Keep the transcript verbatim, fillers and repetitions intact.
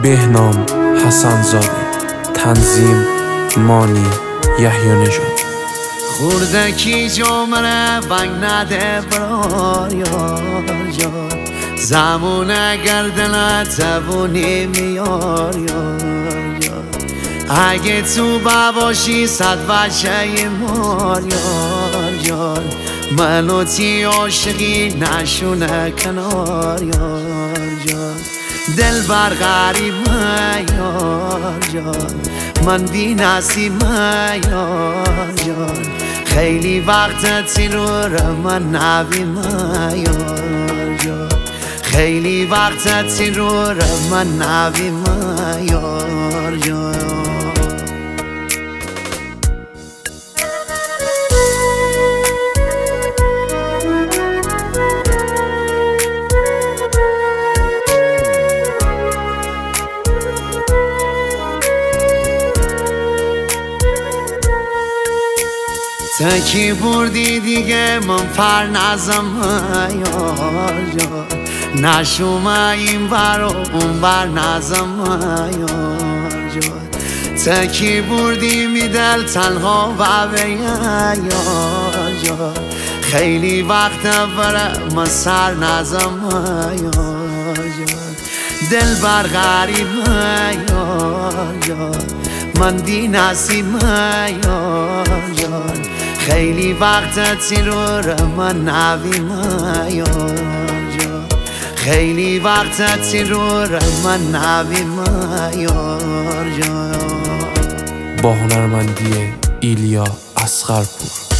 بهنام حسن‌زاده، تنظیم مانی یحیی نژاد. خوردکی جمره بنگ نده برار یار یار، زمون اگر دلت زبونی میار یار یار، اگه تو باشی صد بچه مار یار یار، منو تی عاشقی نشونه کنار یار یار، دل بر غریب یار یار، من بی نصیب یار یار، خیلی وقت تیرور من نبیم یار یار، خیلی وقت تیرور من نبیم یار یار. تکی بردی دیگه من پر نزم یار یار، نشوم این بر و اون بر نزم یار یار، تکی بردی می دل تنها و به یار یار، خیلی وقت بره من سر نزم یار یار، دل بر غریب یار یار، من بی نصیب یار یار، خیلی وقت تیرور من نبیم یار یار، خیلی وقت تیرور من نبیم یار یار. با هنرمندی ایلیا اصغرپور.